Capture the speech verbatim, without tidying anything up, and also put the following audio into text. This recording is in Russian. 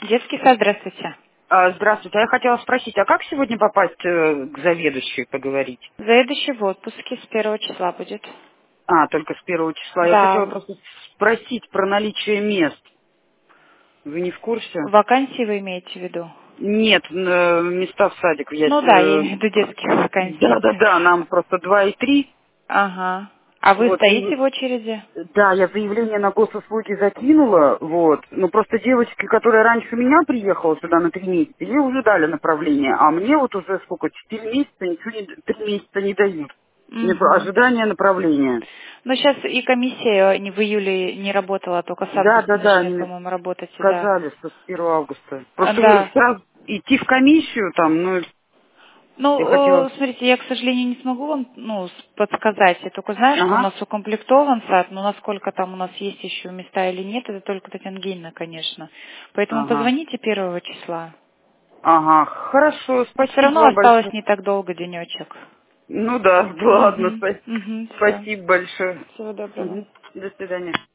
Детский сад, здравствуйте. А, Здравствуйте. А я хотела спросить, а как сегодня попасть э, к заведующей поговорить? Заведующий в отпуске с первого числа будет. А, только с первого числа. Я хотела Да. просто спросить про наличие мест. Вы не в курсе? Вакансии вы имеете в виду? Нет, э, места в садик. Я, Ну да, я э, имею в виду детские вакансии. да-да-да, нам просто два и три. Ага. А вы Вот, стоите и, в очереди? да, я заявление на госуслуги закинула, вот. Но просто девочке, которая раньше меня приехала сюда на три месяца, ей уже дали направление. А мне вот уже сколько, четыре месяца, ничего не, три месяца не дают. Мне про- Угу. ожидание направления. Ну сейчас и комиссия не в июле не работала, только с Да, августа да, да, начнет, они по-моему, работать, да. сказали, что с первого августа. А, Просто Да. сразу идти в комиссию там, ну, я Ну, хотела... э, смотрите, я, к сожалению, не смогу вам ну, с- подсказать. Я только знаю, что у Ага, нас укомплектован сад, но насколько там у нас есть еще места или нет, это только Татьяна Гейна, конечно. Поэтому ага, позвоните первого числа. ага, хорошо, Все равно спасибо осталось большое. не так долго денечек. Ну да, ладно, Угу, спа- угу, все. спасибо большое. Всего доброго. Мгм. До свидания.